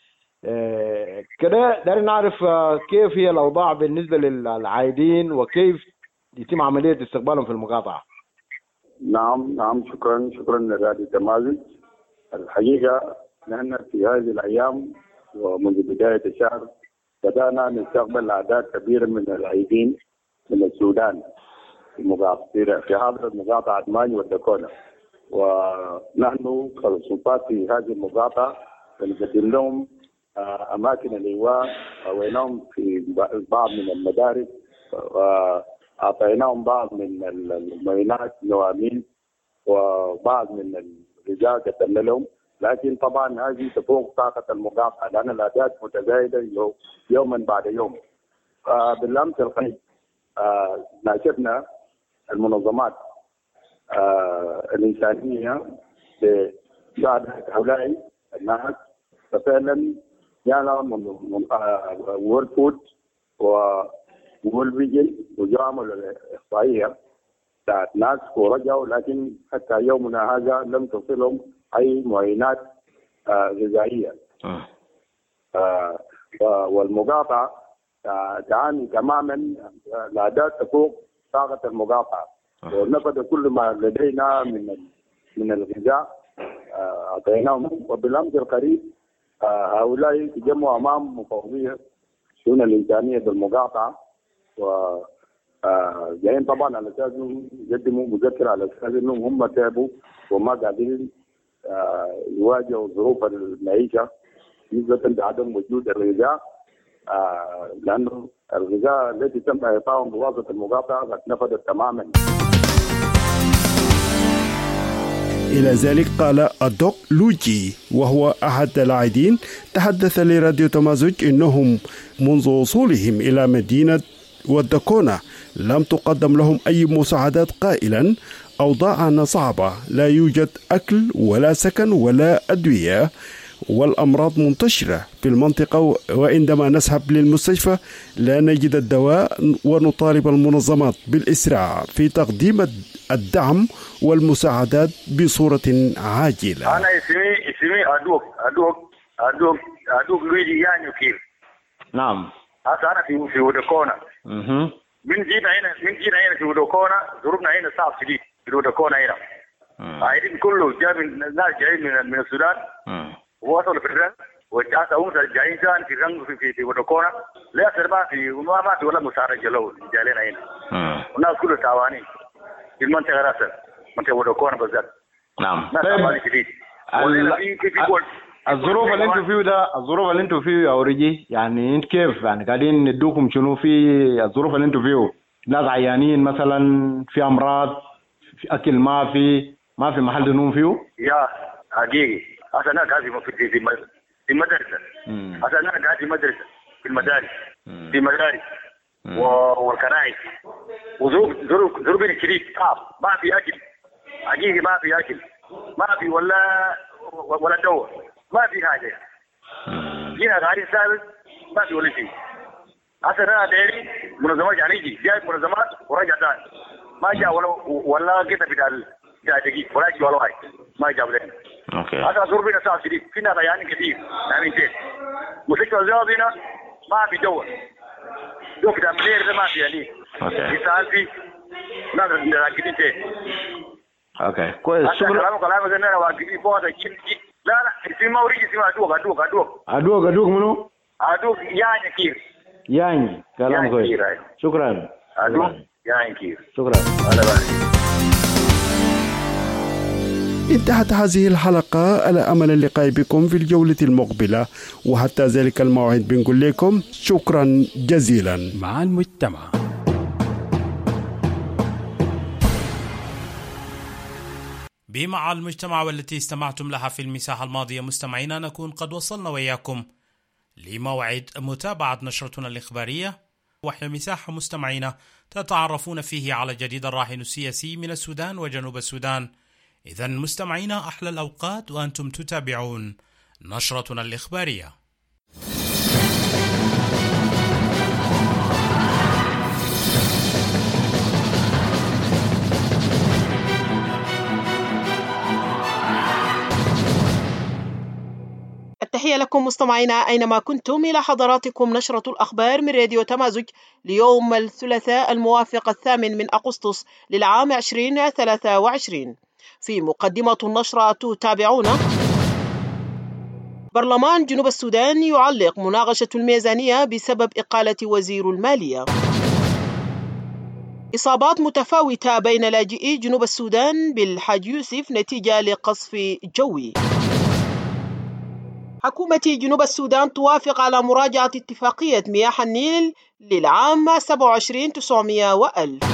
S11: كده دارين نعرف كيف هي الأوضاع بالنسبة للعايدين وكيف يتم عملية استقبالهم في المقاطعة.
S13: نعم شكرا لراديو تمازج. الحقيقة نحن في هذه الأيام ومنذ بداية الشهر بدأنا نستقبل أعداد كبيرة من العايدين من السودان في حاضرة مقاطعة مانيو والدكونة، ونحن كسلطات في هذه المقاطعة بنقدم لهم أماكن الإيواء وأويناهم في بعض من المدارس وأعطيناهم بعض من المعينات نوامين وبعض من الغذاء قدمنا لهم، لكن طبعا هذه تفوق طاقة المقاطعة لأن الأعداد متزايدة يوما بعد يوم. بالأمس القريب ناشدنا المنظمات الإنسانية بمساعدة هؤلاء الناس، ففعلا جانا من وورد فود وورد فيجن وجامل الإحصائية بتاعت ناس ورجعوا، لكن حتى يومنا هذا لم تصلهم أي معينات غذائية. والمقاطعة تعاني تماما، الأعداد تفوق طاقة المقاطعة، ونفذ كل ما لدينا من الغذاء أعطيناهم. وبالأمس القريب هؤلاء تجمعوا أمام مفوضية الشؤون الإنسانية بالمقاطعة، وجايين طبعا على أساس أنهم يقدموا مذكرة على أساس أنهم هم تعبوا وما قادرين يواجهوا ظروف المعيشة نسبة لعدم وجود الغذاء، لأنه الغذاء الذي تم إعطائهم بواسطة المقاطعة قد نفذت تماما.
S10: إلى ذلك قال الدوق لوجي وهو أحد العايدين تحدث لراديو تمازج إنهم منذ وصولهم إلى مدينة والدكونة لم تقدم لهم أي مساعدات، قائلا أوضاعنا صعبة، لا يوجد أكل ولا سكن ولا أدوية، والأمراض منتشرة في المنطقة، وعندما نذهب للمستشفى لا نجد الدواء، ونطالب المنظمات بالإسراع في تقديم الدعم والمساعدات بصورة عاجلة.
S14: أنا اسمي أدوك لويجي يعني كيف.
S11: نعم.
S14: أنا في ودكونا. من جينا هنا في ودكونا، ظروفنا هنا صعب شديد في ودكونا هنا. عايزين كله جاي من ناس جايين من السودان. ووصلوا في الرن، وجاءوا جايين كان في الرن في ودكونا. لا سربا في ما في ولا مساعدة جلو جالين هنا. والناس كله تعبانين في المنطقة راسل منطقة ودكونا بالذات.
S11: نعم.
S14: تعبانين شديد.
S11: الظروف اللي انتوا فيه يا ورجي، يعني انت كيف يعني قاعدين ندوكم شنو في الظروف اللي انتوا فيه؟ ناس عيانين مثلا، في امراض، في اكل ما في محل نوم فيه؟
S14: يا حقيقي انا قاعد في مدرسه. انا قاعد في مدرسه في المدارس في مدارس والكنائس، وظروف شديد صعب، ما في اكل حقيقي، ما في اكل، ما في ولا دواء، ما في حاجه. جينا قاعدين ثابت، ما في ولا شيء. انا دايري منظمات، يعني جاي منظمات ورجع ثاني، ما جاء ولا كده بتاع دقيق ولا جاء ولا واحد، ما جاب لنا. هذا ظروفنا صعب شديد، فينا عيانين كثير، يعني انت مستشفى الزوابينا ما في دواء بتاع ملير ما في، يعني يسأل في ناس راكدين تاني.
S11: اوكي كويس.
S14: كلامك انا واقفين فوق. لا في ما وريجي اسمه ادوق
S11: منو؟
S14: ادوق يعني كيف
S11: يعني كلام كويس. شكرا.
S14: ادوق يعني كيف.
S11: شكرا.
S10: انتهت هذه الحلقة، على أمل اللقاء بكم في الجولة المقبلة، وحتى ذلك الموعد بنقول لكم شكرا جزيلا.
S3: مع المجتمع.
S1: بمع المجتمع والتي استمعتم لها في المساحة الماضية مستمعينا، نكون قد وصلنا وإياكم لموعد متابعة نشرتنا الإخبارية، وهي مساحة مستمعينا تتعرفون فيه على جديد الراهن السياسي من السودان وجنوب السودان. إذن مستمعينا أحلى الأوقات وأنتم تتابعون نشرتنا الإخبارية.
S15: التحية لكم مستمعينا أينما كنتم، إلى حضراتكم نشرة الأخبار من راديو تمازج ليوم الثلاثاء الموافق 8 أغسطس للعام 2023. في مقدمة النشرة تتابعون: برلمان جنوب السودان يعلق مناقشة الميزانية بسبب إقالة وزير المالية. إصابات متفاوتة بين لاجئي جنوب السودان بالحاج يوسف نتيجة لقصف جوي. حكومة جنوب السودان توافق على مراجعة اتفاقية مياه النيل للعام 27,900 وألف.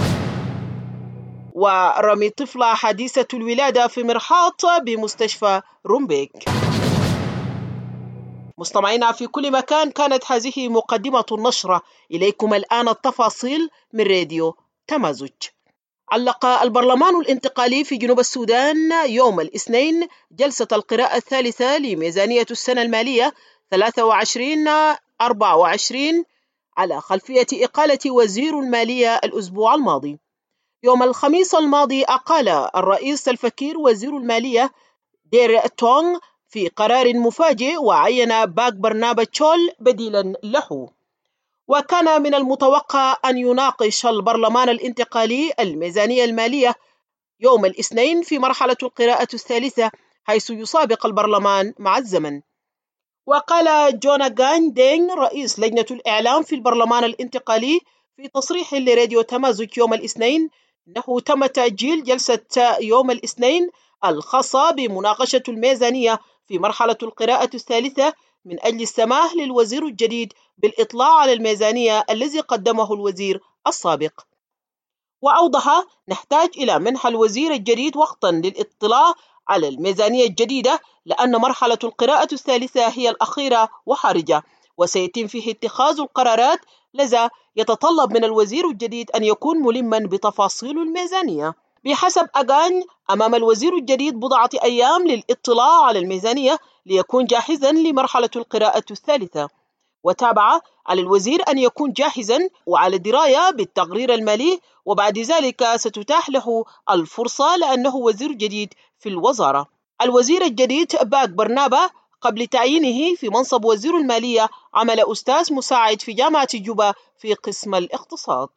S15: ورمي طفلة حديثة الولادة في مرحاض بمستشفى رومبيك. مستمعينا في كل مكان، كانت هذه مقدمة النشرة، إليكم الآن التفاصيل من راديو تمازج. علق البرلمان الانتقالي في جنوب السودان يوم الاثنين جلسة القراءة الثالثة لميزانية السنة المالية 23-24 على خلفية إقالة وزير المالية الأسبوع الماضي. يوم الخميس الماضي أقال الرئيس الفكير وزير المالية دير تونغ في قرار مفاجئ، وعين باك برنابا تشول بديلا له. وكان من المتوقع أن يناقش البرلمان الانتقالي الميزانية المالية يوم الاثنين في مرحلة القراءة الثالثة، حيث يسابق البرلمان مع الزمن. وقال جوناغان دينغ رئيس لجنة الإعلام في البرلمان الانتقالي في تصريح لراديو تمازج يوم الاثنين أنه تم تأجيل جلسة يوم الاثنين الخاصة بمناقشة الميزانية في مرحلة القراءة الثالثة من أجل السماح للوزير الجديد بالإطلاع على الميزانية الذي قدمه الوزير السابق. وأوضح: نحتاج إلى منح الوزير الجديد وقتا للإطلاع على الميزانية الجديدة، لأن مرحلة القراءة الثالثة هي الأخيرة وحرجة، وسيتم فيه اتخاذ القرارات، لذا يتطلب من الوزير الجديد أن يكون ملما بتفاصيل الميزانية. بحسب أغان، أمام الوزير الجديد بضعة أيام للاطلاع على الميزانية ليكون جاهزا لمرحلة القراءة الثالثة. وتابع على الوزير أن يكون جاهزا وعلى دراية بالتقرير المالي، وبعد ذلك ستتاح له الفرصة لأنه وزير جديد في الوزارة. الوزير الجديد باك برنابا قبل تعيينه في منصب وزير المالية عمل أستاذ مساعد في جامعة جوبا في قسم الاقتصاد.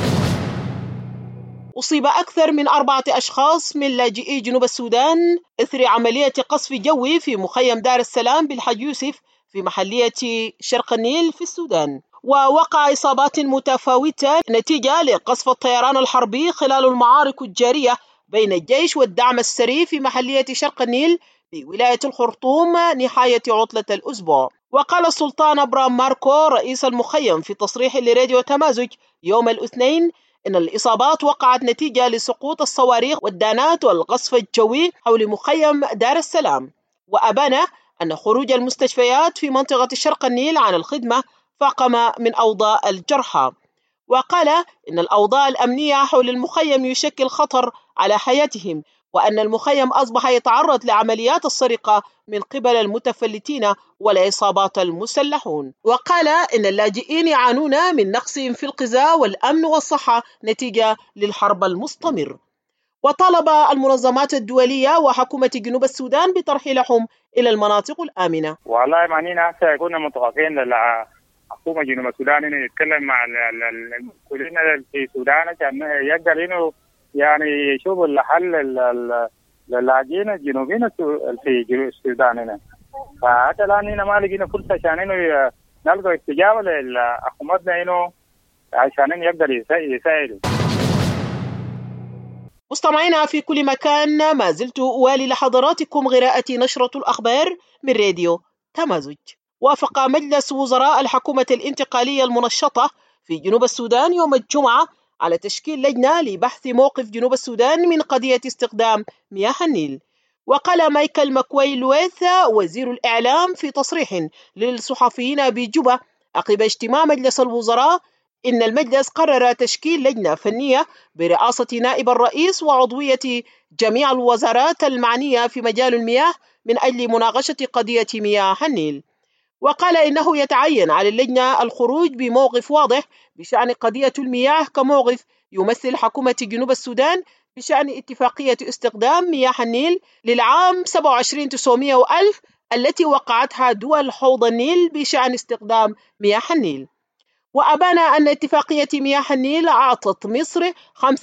S15: أصيب أكثر من 4 أشخاص من لاجئي جنوب السودان إثر عملية قصف جوي في مخيم دار السلام بالحاج يوسف في محلية شرق النيل في السودان. ووقع إصابات متفاوتة نتيجة لقصف الطيران الحربي خلال المعارك الجارية بين الجيش والدعم السري في محلية شرق النيل في ولاية الخرطوم نهاية عطلة الأسبوع. وقال السلطان أبرام ماركو رئيس المخيم في تصريح لراديو تمازج يوم الاثنين إن الإصابات وقعت نتيجة لسقوط الصواريخ والدانات والقصف الجوي حول مخيم دار السلام. وأبان أن خروج المستشفيات في منطقة شرق النيل عن الخدمة فاقم من أوضاع الجرحى. وقال إن الأوضاع الأمنية حول المخيم يشكل خطر على حياتهم، وأن المخيم أصبح يتعرض لعمليات السرقة من قبل المتفلتين والعصابات المسلحون. وقال إن اللاجئين يعانون من نقص في الغذاء والأمن والصحة نتيجة للحرب المستمر. وطالب المنظمات الدولية وحكومة جنوب السودان بترحيلهم إلى المناطق الآمنة.
S16: والله معنينا هسه كنا متوقعين حكومة جنوب السودان إنه يتكلم مع المسؤولين في السودان عشان يقدر إنه يعني يشوفوا الحل للاجئين الجنوبيين في السودان هنا. فحتى الآن هنا ما لقينا فرصة عشان إنه نلقى استجابة لحكومتنا إنه عشان يقدر يساعدوا.
S15: مستمعينا في كل مكان، ما زلت أوالي لحضراتكم قراءة نشرة الأخبار من راديو تمازج. وافق مجلس وزراء الحكومة الانتقالية المنشطة في جنوب السودان يوم الجمعة على تشكيل لجنة لبحث موقف جنوب السودان من قضية استخدام مياه النيل. وقال مايكل ماكوي لويث وزير الإعلام في تصريح للصحفيين بجوبا عقب اجتماع مجلس الوزراء إن المجلس قرر تشكيل لجنة فنية برئاسة نائب الرئيس وعضوية جميع الوزارات المعنية في مجال المياه من أجل مناقشة قضية مياه النيل. وقال إنه يتعين على اللجنة الخروج بموقف واضح بشأن قضية المياه كموقف يمثل حكومة جنوب السودان بشأن اتفاقية استخدام مياه النيل للعام 27,900 التي وقعتها دول حوض النيل بشأن استخدام مياه النيل. وأبان أن اتفاقية مياه النيل أعطت مصر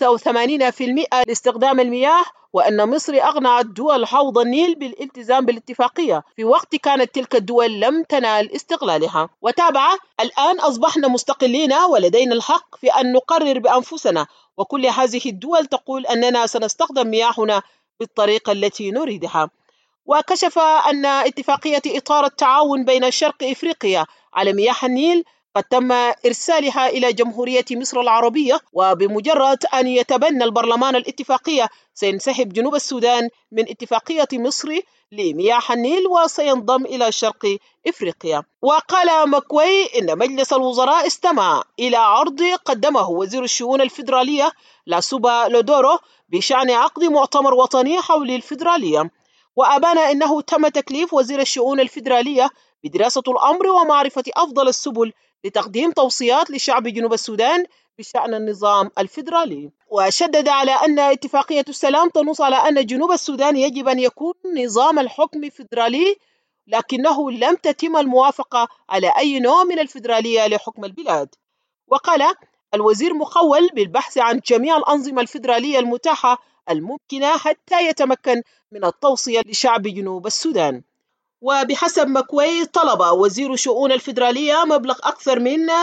S15: 85% لاستخدام المياه، وأن مصر أغنت دول حوض النيل بالالتزام بالاتفاقية في وقت كانت تلك الدول لم تنال استغلالها. وتابع: الآن أصبحنا مستقلين ولدينا الحق في أن نقرر بأنفسنا، وكل هذه الدول تقول أننا سنستخدم مياهنا بالطريقة التي نريدها. وكشف أن اتفاقية إطار التعاون بين شرق إفريقيا على مياه النيل قد تم إرسالها إلى جمهورية مصر العربية، وبمجرد أن يتبنى البرلمان الاتفاقية سينسحب جنوب السودان من اتفاقية مصر لمياه النيل وسينضم إلى شرق إفريقيا. وقال ماكوي إن مجلس الوزراء استمع إلى عرض قدمه وزير الشؤون الفيدرالية لاسوبا لودورو بشأن عقد مؤتمر وطني حول الفيدرالية. وأبان أنه تم تكليف وزير الشؤون الفيدرالية بدراسة الأمر ومعرفة أفضل السبل لتقديم توصيات لشعب جنوب السودان بشأن النظام الفيدرالي. وشدد على أن اتفاقية السلام تنص على أن جنوب السودان يجب أن يكون نظام الحكم فيدرالي، لكنه لم تتم الموافقة على أي نوع من الفيدرالية لحكم البلاد. وقال الوزير مخول بالبحث عن جميع الأنظمة الفيدرالية المتاحة الممكنة حتى يتمكن من التوصية لشعب جنوب السودان. وبحسب ماكوي طلب وزير الشؤون الفيدرالية مبلغ أكثر من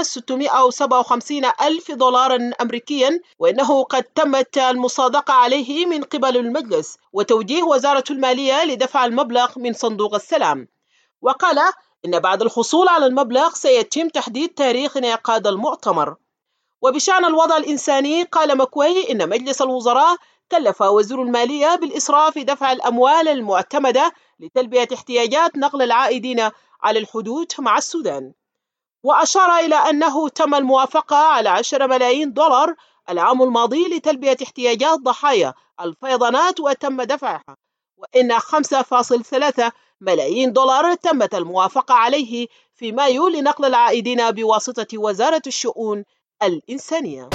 S15: 657,000 دولار أمريكيا، وإنه قد تمت المصادقة عليه من قبل المجلس وتوجيه وزارة المالية لدفع المبلغ من صندوق السلام. وقال إن بعد الحصول على المبلغ سيتم تحديد تاريخ انعقاد المؤتمر. وبشأن الوضع الإنساني قال ماكوي إن مجلس الوزراء كلف وزير المالية بالإسراف في دفع الأموال المعتمدة لتلبية احتياجات نقل العائدين على الحدود مع السودان. وأشار إلى أنه تم الموافقة على 10 ملايين دولار العام الماضي لتلبية احتياجات ضحايا الفيضانات وتم دفعها، وإن 5.3 ملايين دولار تمت الموافقة عليه في مايو لنقل العائدين بواسطة وزارة الشؤون الإنسانية.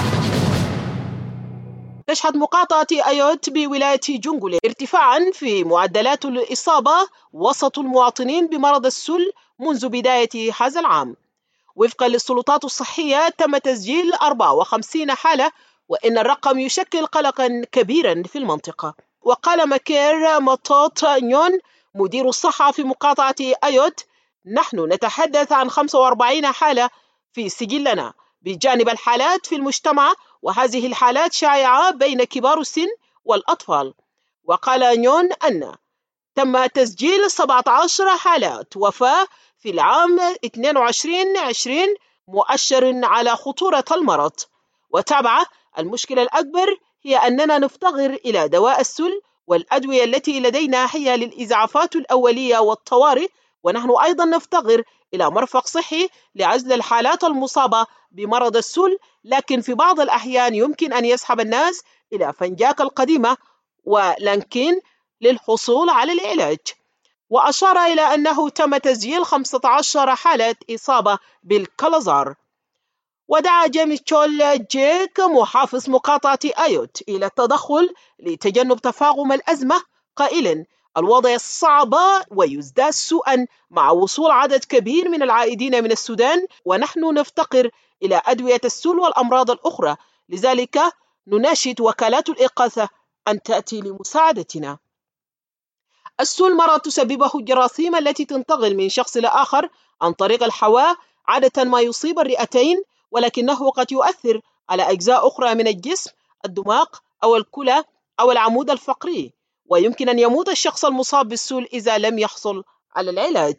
S15: تشهد مقاطعة أيوت بولاية جونغولي ارتفاعا في معدلات الإصابة وسط المواطنين بمرض السل منذ بداية هذا العام. وفقا للسلطات الصحية تم تسجيل 54 حالة، وإن الرقم يشكل قلقا كبيرا في المنطقة. وقال ماكير ماتوت نيون مدير الصحة في مقاطعة أيوت: نحن نتحدث عن 45 حالة في سجلنا بجانب الحالات في المجتمع، وهذه الحالات شائعة بين كبار السن والأطفال. وقال نيون أن تم تسجيل 17 حالات وفاة في العام 2022 مؤشر على خطورة المرض. وتابع: المشكلة الأكبر هي أننا نفتقر إلى دواء السل، والأدوية التي لدينا هي للإسعافات الأولية والطوارئ، ونحن أيضا نفتقر إلى مرفق صحي لعزل الحالات المصابة بمرض السل، لكن في بعض الأحيان يمكن أن يسحب الناس إلى فنجاك القديمة ولانكين للحصول على العلاج. وأشار إلى أنه تم تسجيل 15 حالة إصابة بالكلازار. ودعا جيمس تشول جيك محافظ مقاطعة أيوت إلى التدخل لتجنب تفاقم الأزمة، قائلا: الوضع صعب ويزداد سوءا مع وصول عدد كبير من العائدين من السودان، ونحن نفتقر إلى أدوية السل والأمراض الأخرى، لذلك نناشد وكالات الإغاثة أن تأتي لمساعدتنا. السل مرض تسببه الجراثيم التي تنتقل من شخص لآخر عن طريق الهواء، عادة ما يصيب الرئتين، ولكنه قد يؤثر على أجزاء أخرى من الجسم، الدماغ أو الكلى أو العمود الفقري، ويمكن أن يموت الشخص المصاب بالسل إذا لم يحصل على العلاج.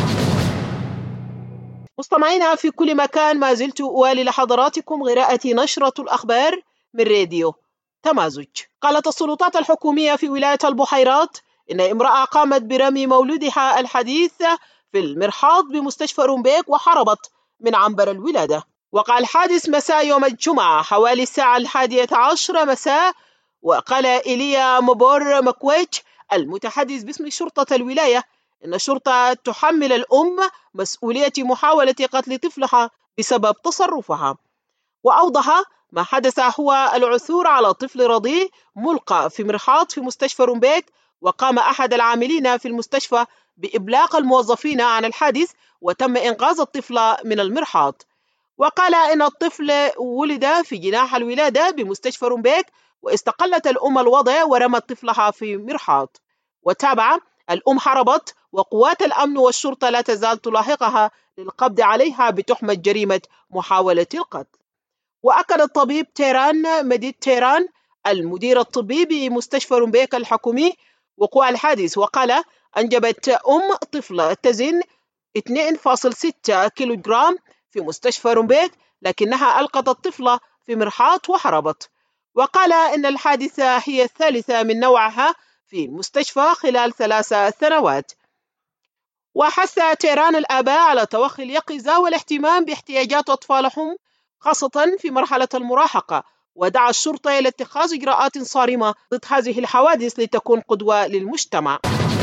S15: مستمعينا في كل مكان، ما زلت أوالي لحضراتكم قراءة نشرة الأخبار من راديو تمازج. قالت السلطات الحكومية في ولاية البحيرات إن امرأة قامت برمي مولودها الحديث في المرحاض بمستشفى رومبيك وهربت من عنبر الولادة. وقع الحادث مساء يوم الجمعة حوالي الساعة 11 مساء. وقال إيليا مبور مكويتش المتحدث باسم شرطة الولاية إن الشرطة تحمل الأم مسؤولية محاولة قتل طفلها بسبب تصرفها. وأوضح: ما حدث هو العثور على طفل رضيع ملقى في مرحاض في مستشفى رومبيك، وقام أحد العاملين في المستشفى بإبلاغ الموظفين عن الحادث، وتم إنقاذ الطفل من المرحاض. وقال إن الطفل ولد في جناح الولادة بمستشفى رومبيك، واستقلت الأم الوضع ورمت طفلها في مرحاض. وتابع: الأم هربت، وقوات الأمن والشرطة لا تزال تلاحقها للقبض عليها بتهمة جريمة محاولة القتل. وأكد الطبيب تيران مديد تيران المدير الطبي بمستشفى رومبيك الحكومي وقوع الحادث، وقال: أنجبت طفلة تزن 2.6 كيلوغرام في مستشفى رومبيك، لكنها ألقت الطفلة في مرحاض وهربت. وقال إن الحادثة هي الثالثة من نوعها في المستشفى خلال 3 سنوات. وحث تيران الآباء على توخي اليقظة والاهتمام باحتياجات أطفالهم خاصة في مرحلة المراهقة، ودعا الشرطة إلى اتخاذ إجراءات صارمة ضد هذه الحوادث لتكون قدوة للمجتمع.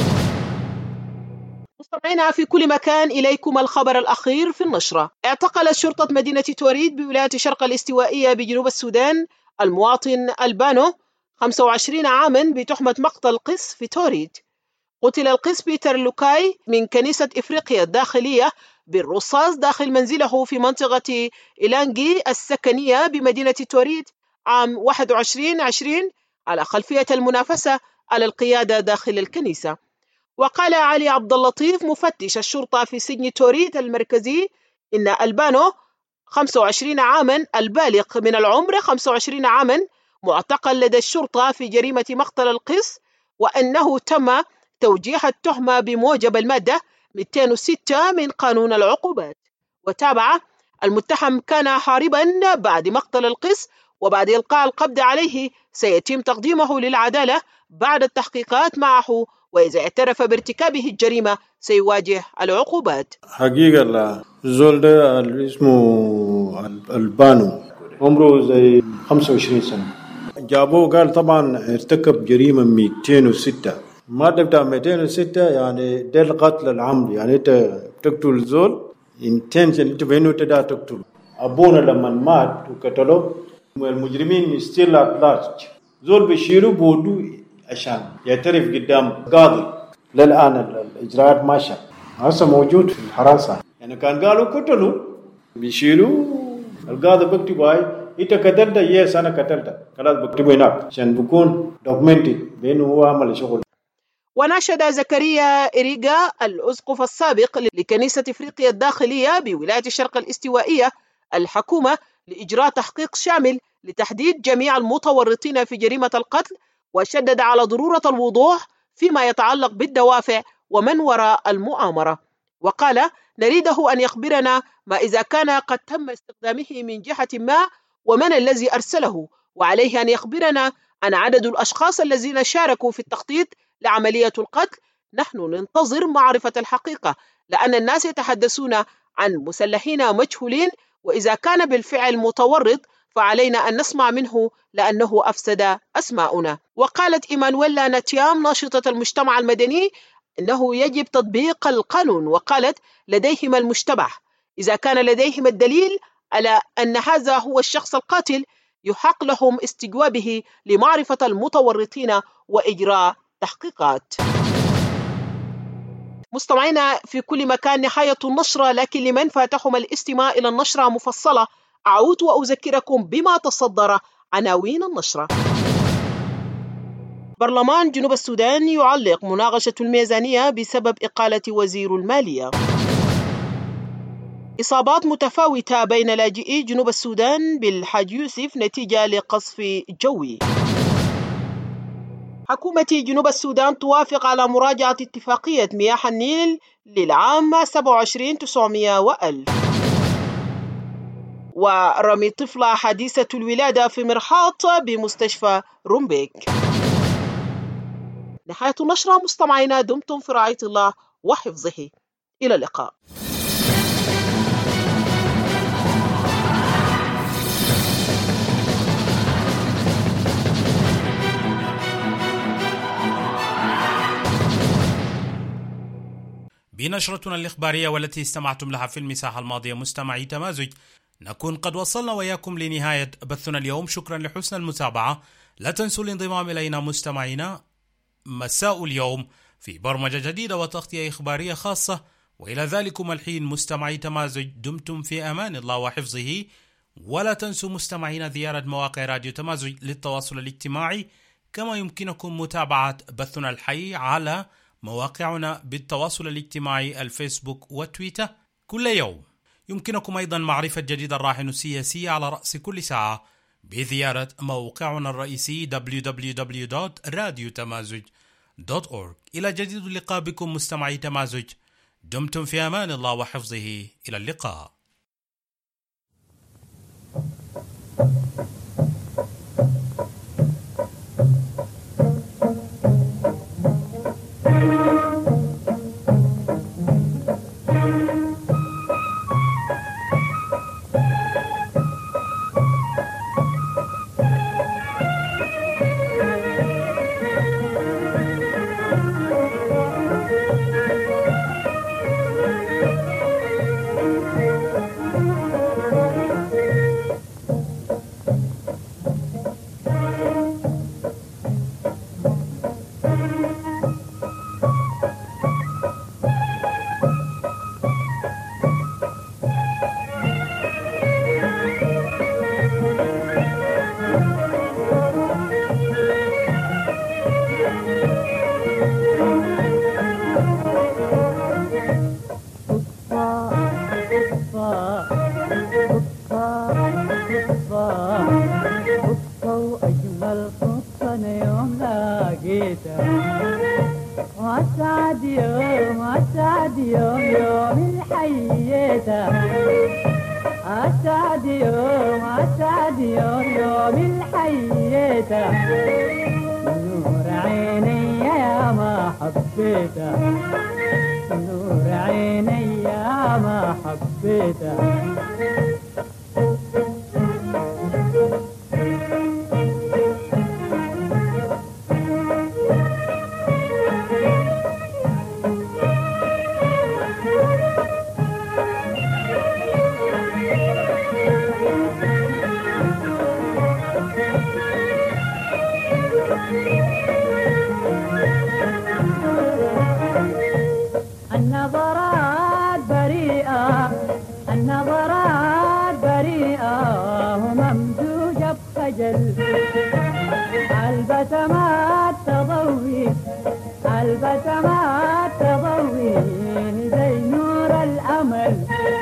S15: مستمعينا في كل مكان، إليكم الخبر الأخير في النشرة. اعتقلت شرطة مدينة توريد بولاية شرق الاستوائية بجنوب السودان المواطن البانو 25 عاما بتهمة مقتل قس في توريد. قتل القس بيتر لوكاي من كنيسة إفريقيا الداخلية بالرصاص داخل منزله في منطقة إيلانجي السكنية بمدينة توريد عام 21/20 على خلفية المنافسة على القيادة داخل الكنيسة. وقال علي عبد اللطيف مفتش الشرطة في سجن توريد المركزي إن البانو 25 عاما البالغ من العمر 25 عاما معتقل لدى الشرطة في جريمة مقتل القس، وأنه تم توجيه التهمة بموجب المادة 206 من قانون العقوبات. وتابع: المتهم كان هاربا بعد مقتل القس، وبعد إلقاء القبض عليه سيتم تقديمه للعدالة بعد التحقيقات معه، وإذا اعترف بارتكابه الجريمة سيواجه العقوبات.
S17: حقيقة الزول ده اسمه البانو عمره زي 25 سنة. جابوه قال طبعا ارتكب جريمة 206. المادة بتاع 206 يعني ده القتل العمد، يعني انت تقتل زول intention، انت بينه تدا تقتل. ابونا لما مات وقتلوه المجرمين still at large، زول بيشيلوا بودو عشان يعترف قدام قاضي. للآن الإجراءات ماشية، هسه موجود في الحراسة. يعني كان قالوا قتلوا بيشيلوا، القاضي بكتب هاي انت قتلت، يس انا قتلت، خلاص بكتبه هناك عشان بكون دوكمنتد بانه هو عمل شغل.
S15: وناشد زكريا إريغا الأسقف السابق لكنيسة إفريقيا الداخلية بولاية الشرق الاستوائية الحكومة لإجراء تحقيق شامل لتحديد جميع المتورطين في جريمة القتل، وشدد على ضرورة الوضوح فيما يتعلق بالدوافع ومن وراء المؤامرة، وقال: نريده أن يخبرنا ما إذا كان قد تم استخدامه من جهة ما ومن الذي أرسله، وعليه أن يخبرنا عن عدد الأشخاص الذين شاركوا في التخطيط لعملية القتل. نحن ننتظر معرفة الحقيقة، لأن الناس يتحدثون عن مسلحين مجهولين، وإذا كان بالفعل متورط فعلينا أن نسمع منه لأنه أفسد أسماؤنا. وقالت إيمانويلا ناتيام ناشطة المجتمع المدني إنه يجب تطبيق القانون، وقالت: لديهم المشتبه، إذا كان لديهم الدليل على أن هذا هو الشخص القاتل يحق لهم استجوابه لمعرفة المتورطين وإجراء تحقيقات. مستمعينا في كل مكان، نهاية النشرة، لكن لمن فاتهم الاستماع إلى النشرة مفصلة أعود وأذكركم بما تصدر عناوين النشرة. برلمان جنوب السودان يعلق مناقشة الميزانية بسبب إقالة وزير المالية. إصابات متفاوتة بين لاجئي جنوب السودان بالحاج يوسف نتيجة لقصف جوي. حكومة جنوب السودان توافق على مراجعة اتفاقية مياه النيل للعام 27,900 و1000. ورمي طفلة حديثة الولادة في مرحاض بمستشفى رومبيك. نهاية النشرة مستمعينا، دمتم في رعاية الله وحفظه، إلى اللقاء.
S1: بنشرتنا الإخبارية والتي استمعتم لها في المساحة الماضية مستمعي تمازج، نكون قد وصلنا وياكم لنهاية بثنا اليوم. شكرا لحسن المتابعة. لا تنسوا الانضمام إلينا مستمعينا مساء اليوم في برمجة جديدة وتغطية إخبارية خاصة. وإلى ذلكم الحين مستمعي تمازج، دمتم في أمان الله وحفظه. ولا تنسوا مستمعينا زيارة مواقع راديو تمازج للتواصل الاجتماعي، كما يمكنكم متابعة بثنا الحي على مواقعنا بالتواصل الاجتماعي الفيسبوك وتويتر كل يوم. يمكنكم أيضا معرفة جديد الراهن السياسي على رأس كل ساعة بزيارة موقعنا الرئيسي www.radiotamazoj.org. إلى جديد اللقاء بكم مستمعي تمازج، دمتم في أمان الله وحفظه، إلى اللقاء.
S18: نور عيني يا ما حبيتك ممزوجة بخجل البسمات تضوي البسمات تضوي زي نور الأمل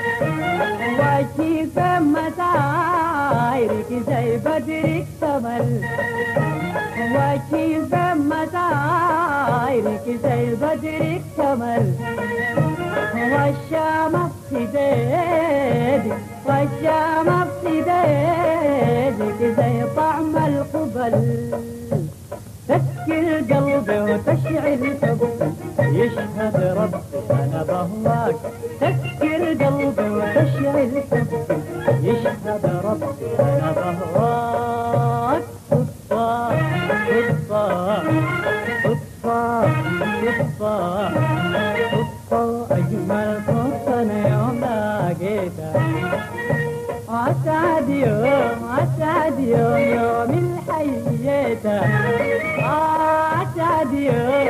S18: وشي مسايرك زي بدرك تمل وشي مسايرك زي بدرك تمل والشام في ايدك والشام في ايدك زي طعم القبل تسكي القلب وتشعل حبي يشهد ربي انا بهواك تسكي القلب وتشعل حبي يشهد ربي انا بهواك صدفة صدفة صدفة صدفة صدفة أجمل فرصة أنا يوم لقيتها أسعد يوم يوم الحييتها أسعد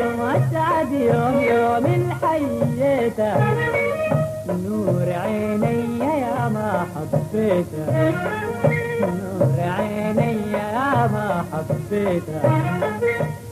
S18: يوم الحييتها نور عيني يا ما حبيتها نور عيني يا ما حبيتها